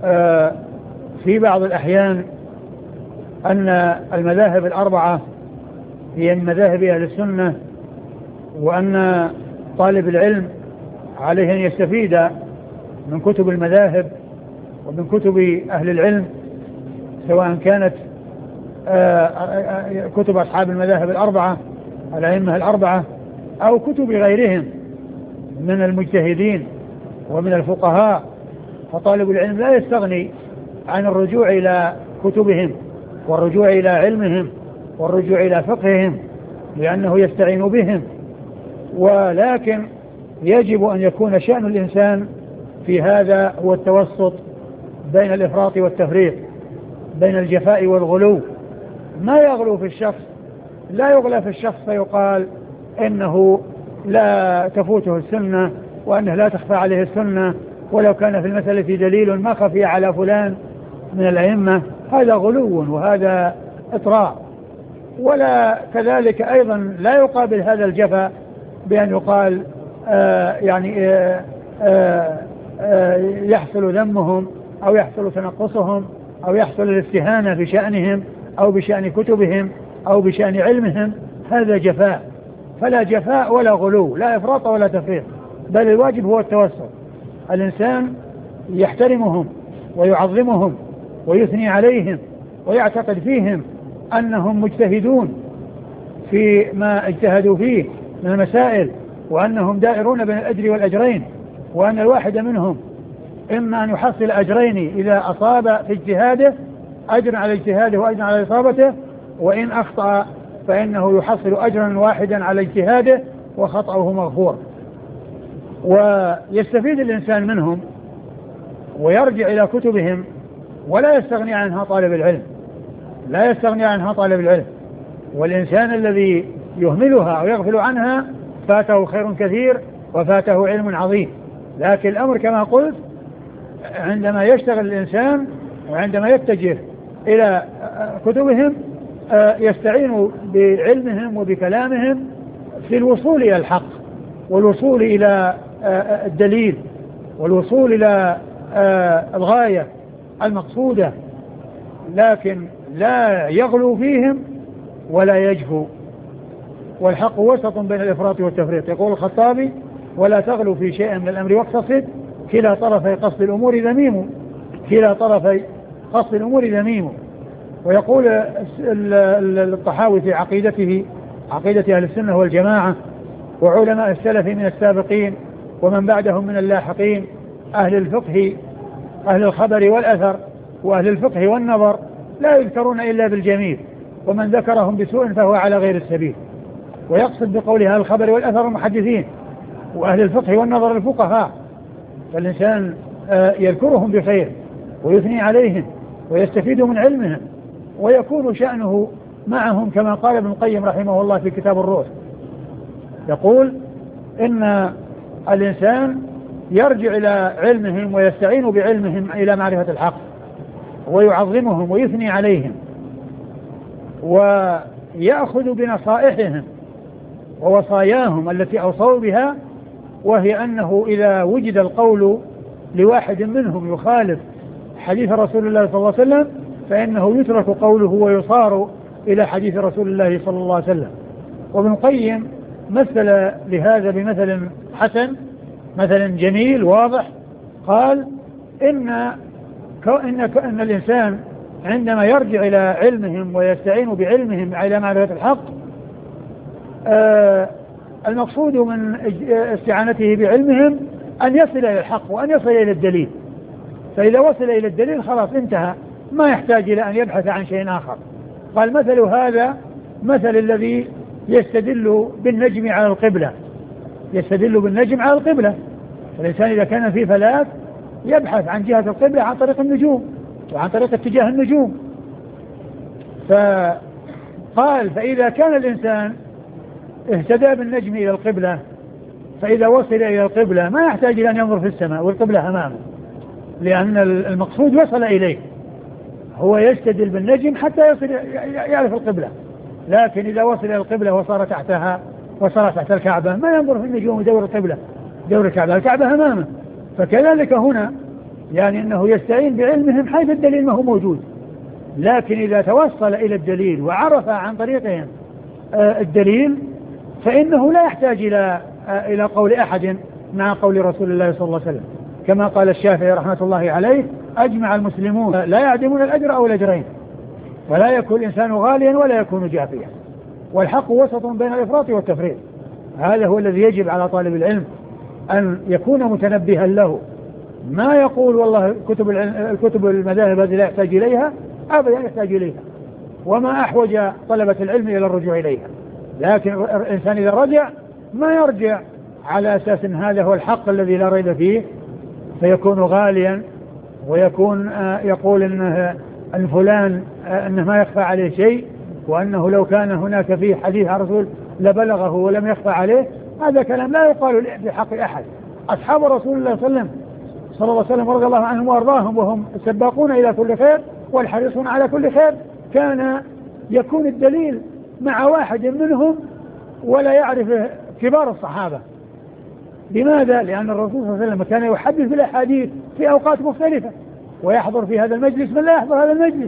في بعض الأحيان أن المذاهب الأربعة هي من مذاهب أهل السنة، وأن طالب العلم عليه أن يستفيد من كتب المذاهب ومن كتب أهل العلم، سواء كانت كتب أصحاب المذاهب الأربعة الأئمة الأربعة أو كتب غيرهم من المجتهدين ومن الفقهاء. فطالب العلم لا يستغني عن الرجوع إلى كتبهم والرجوع إلى علمهم والرجوع إلى فقههم، لأنه يستعين بهم. ولكن يجب أن يكون شأن الإنسان في هذا هو التوسط بين الإفراط والتفريط، بين الجفاء والغلو. ما يغلو في الشخص، لا يغلى في الشخص فيقال إنه لا تفوته السنة وأنه لا تخفى عليه السنة، ولو كان في المسألة دليل ما خفي على فلان من الأئمة، هذا غلو وهذا إطراء. ولا كذلك أيضا لا يقابل هذا الجفا بأن يقال يحصل ذمهم أو يحصل تنقصهم أو يحصل الاستهانة بشأنهم أو بشأن كتبهم أو بشأن علمهم، هذا جفاء. فلا جفاء ولا غلو، لا إفراط ولا تفريط، بل الواجب هو التوسط. الإنسان يحترمهم ويعظمهم ويثني عليهم ويعتقد فيهم أنهم مجتهدون في ما اجتهدوا فيه من المسائل، وأنهم دائرون بين الأجر والأجرين، وأن الواحد منهم إما أن يحصل أجرين إذا أصاب في اجتهاده، أجر على اجتهاده وأجر على إصابته، وإن أخطأ فإنه يحصل أجرا واحدا على اجتهاده وخطأه مغفور. ويستفيد الإنسان منهم ويرجع إلى كتبهم، ولا يستغني عنها طالب العلم، لا يستغني عنها طالب العلم. والإنسان الذي يهملها أو يغفل عنها فاته خير كثير وفاته علم عظيم. لكن الأمر كما قلت، عندما يشتغل الإنسان وعندما يتجه إلى كتبهم يستعين بعلمهم وبكلامهم في الوصول إلى الحق والوصول إلى الدليل والوصول إلى الغاية المقصودة، لكن لا يغلو فيهم ولا يجفو. والحق وسط بين الإفراط والتفريط. يقول الخطابي: ولا تغلو في شيء من الأمر واقتصد، كلا طرفي قصد الأمور ذميم، كلا طرفي قصد الأمور ذميم. ويقول الطحاوي في عقيدته، عقيدة أهل السنة والجماعة وعلماء السلف من السابقين ومن بعدهم من اللاحقين، أهل الفقه، أهل الخبر والأثر وأهل الفقه والنظر لا يذكرون إلا بالجميل، ومن ذكرهم بسوء فهو على غير السبيل. ويقصد بقولها أهل الخبر والأثر المحدثين، وأهل الفقه والنظر الفقهاء. فالإنسان يذكرهم بخير ويثني عليهم ويستفيد من علمهم ويكون شأنه معهم، كما قال ابن القيم رحمه الله في كتاب الروح، يقول إن الإنسان يرجع إلى علمهم ويستعين بعلمهم إلى معرفة الحق ويعظمهم ويثني عليهم ويأخذ بنصائحهم ووصاياهم التي أوصوا بها، وهي أنه إذا وجد القول لواحد منهم يخالف حديث رسول الله صلى الله عليه وسلم فإنه يترك قوله ويصار إلى حديث رسول الله صلى الله عليه وسلم. وابن القيم مثل لهذا بمثل حسن، مثل جميل واضح، قال إن الإنسان عندما يرجع إلى علمهم ويستعين بعلمهم إلى معرفة الحق، المقصود من استعانته بعلمهم أن يصل إلى الحق وأن يصل إلى الدليل. فإذا وصل إلى الدليل خلاص انتهى، ما يحتاج إلى أن يبحث عن شيء آخر. قال: مثل هذا مثل الذي يستدل بالنجم على القبلة، يستدل بالنجم على القبلة. فالإنسان إذا كان في فلاة يبحث عن جهة القبلة عن طريق النجوم وعن طريق اتجاه النجوم. فقال: فإذا كان الإنسان اهتدى بالنجم إلى القبلة، فإذا وصل إلى القبلة ما يحتاج إلى أن ينظر في السماء والقبلة أمامه، لأن المقصود وصل إليه، هو يستدل بالنجم حتى يصل يعرف القبلة. لكن إذا وصل إلى القبلة وصار تحتها وصار تحت الكعبة ما ينظر في النجوم ويدور القبلة، دور الكعبة، الكعبة أمامه. فكذلك هنا يعني أنه يستعين بعلمهم حيث الدليل ما هو موجود. لكن إذا توصل إلى الدليل وعرف عن طريقهم الدليل فإنه لا يحتاج إلى قول أحد مع قول رسول الله صلى الله عليه وسلم، كما قال الشافعي رحمة الله عليه: أجمع المسلمون لا يعدمون الأجر أو الأجرين، ولا يكون الإنسان غاليا ولا يكون جافيا، والحق وسط بين الإفراط والتفريط. هذا هو الذي يجب على طالب العلم أن يكون متنبها له. ما يقول والله الكتب المذاهب هذه لا يحتاج إليها، أبدا يحتاج إليها، وما أحوج طلبة العلم إلى الرجوع إليها. لكن الإنسان إذا رجع ما يرجع على أساس أن هذا هو الحق الذي لا ريب فيه، فيكون غاليا، ويكون يقول أن فلان أنه ما يخفى عليه شيء، وأنه لو كان هناك فيه حديث عن رسول لبلغه ولم يخفى عليه. هذا كلام لا يقال في حق أحد. أصحاب رسول الله صلى الله عليه وسلم رضي الله عنهم وأرضاهم وهم سباقون إلى كل خير والحريصون على كل خير، كان يكون الدليل مع واحد منهم ولا يعرفه كبار الصحابة. لماذا؟ لأن الرسول صلى الله عليه وسلم كان يحدث بالأحاديث في أوقات مختلفة، ويحضر في هذا المجلس من لا يحضر هذا المجلس،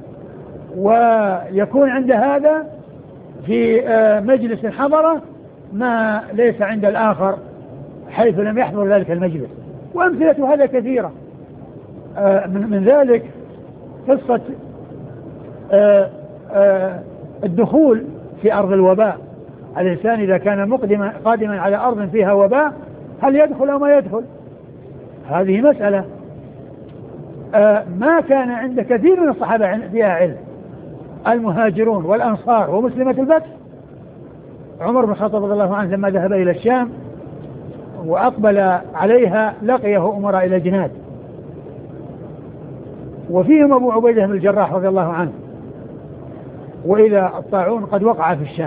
ويكون عند هذا في مجلس حضره ما ليس عند الآخر حيث لم يحضر ذلك المجلس. وأمثلة هذا كثيرة. من ذلك قصة الدخول في أرض الوباء. الإنسان إذا كان قادما على أرض فيها وباء هل يدخل أو ما يدخل؟ هذه مسألة ما كان عند كثير من الصحابة فيها علم، المهاجرون والأنصار ومسلمة الفتح. عمر بن الخطاب رضي الله عنه لما ذهب إلى الشام وأقبل عليها لقيه أمراء إلى الجناد، وفيهم أبو عبيدة بن الجراح رضي الله عنه، وإذا الطاعون قد وقع في الشام.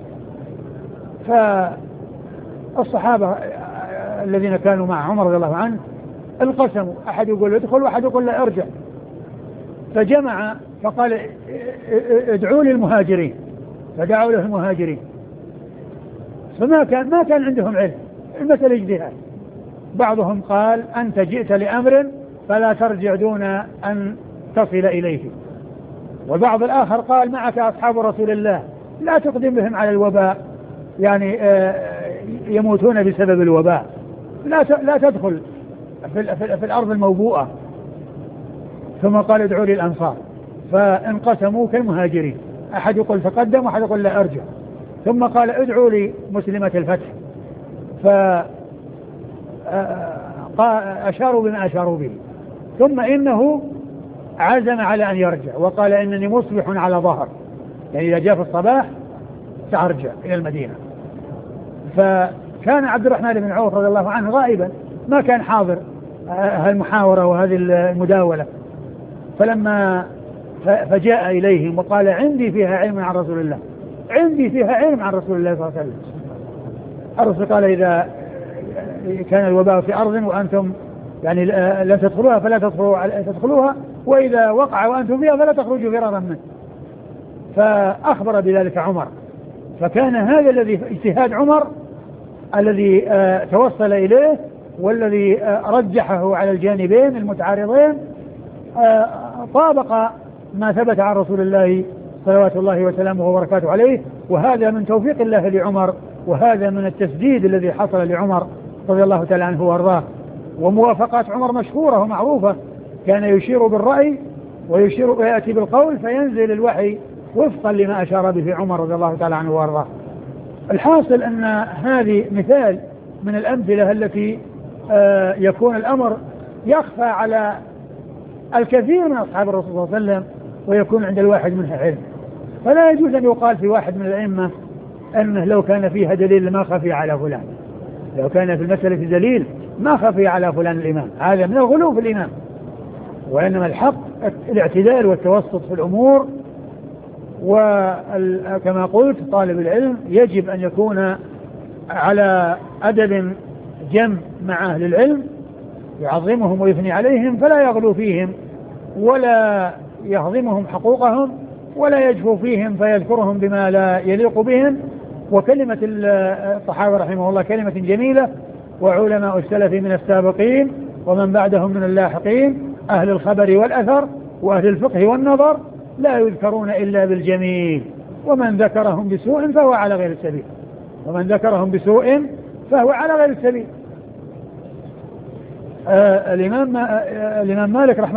فالصحابة الذين كانوا مع عمر رضي الله عنه انقسموا، أحد يقول ادخل وأحد يقول لا ارجع. فجمع فقال ادعوا لي المهاجرين، فدعوا له المهاجرين. فما كان عندهم علم، المسألة اجتهاد. بعضهم قال أنت جئت لأمر فلا ترجع دون أن تصل إليه، والبعض الآخر قال معك أصحاب رسول الله لا تقدم بهم على الوباء، يعني يموتون بسبب الوباء، لا تدخل في الأرض الموبوءة. ثم قال ادعوا لي الأنصار، فانقسموا كالمهاجرين، أحد يقول تقدم وأحد يقول لا أرجع. ثم قال ادعوا لي مسلمة الفتح، فأشاروا بما أشاروا به. ثم إنه عزم على أن يرجع وقال إنني مصبح على ظهر، يعني إذا جاء في الصباح سأرجع إلى المدينة. فكان عبد الرحمن بن عوف رضي الله عنه غائبا، ما كان حاضر هالمحاورة وهذه المداولة. فلما فجاء إليهم وقال عندي فيها علم عن رسول الله، عندي فيها علم عن رسول الله صلى الله عليه وسلم. الرسول قال إذا كان الوباء في أرض وأنتم يعني لن تدخلوها فلا تدخلوها، وإذا وقع وأنتم فيها فلا تخرجوا فرارا منه. فأخبر بذلك عمر. فكان هذا الذي اجتهاد عمر الذي توصل إليه والذي رجحه على الجانبين المتعارضين طابق ما ثبت عن رسول الله صلوات الله وسلامه وبركاته عليه. وهذا من توفيق الله لعمر، وهذا من التسديد الذي حصل لعمر رضي الله تعالى عنه وارضاه. وموافقات عمر مشهورة ومعروفة، كان يشير بالرأي ويأتي بالقول فينزل الوحي وفقا لما أشار به عمر رضي الله تعالى عنه وارضاه. الحاصل أن هذه مثال من الأمثلة التي يكون الأمر يخفى على الكثير من أصحاب الرسول صلى الله عليه وسلم ويكون عند الواحد منها علم. فلا يجوز أن يقال في واحد من الأئمة أنه لو كان فيها دليل ما خفي على فلان، لو كان في المسألة دليل ما خفي على فلان الإمام، هذا من الغلو في الإمام. وإنما الحق الاعتدال والتوسط في الأمور. وكما قلت طالب العلم يجب أن يكون على أدب جم مع أهل العلم، يعظمهم ويثني عليهم، فلا يغلو فيهم ولا يهضمهم حقوقهم ولا يجفو فيهم فيذكرهم بما لا يليق بهم. وكلمة الصحابة رحمه الله كلمة جميلة، وعلماء السلف من السابقين ومن بعدهم من اللاحقين أهل الخبر والأثر وأهل الفقه والنظر لا يذكرون إلا بالجميل، ومن ذكرهم بسوء فهو على غير السبيل، ومن ذكرهم بسوء فهو على غير السبيل. الإمام مالك رحمه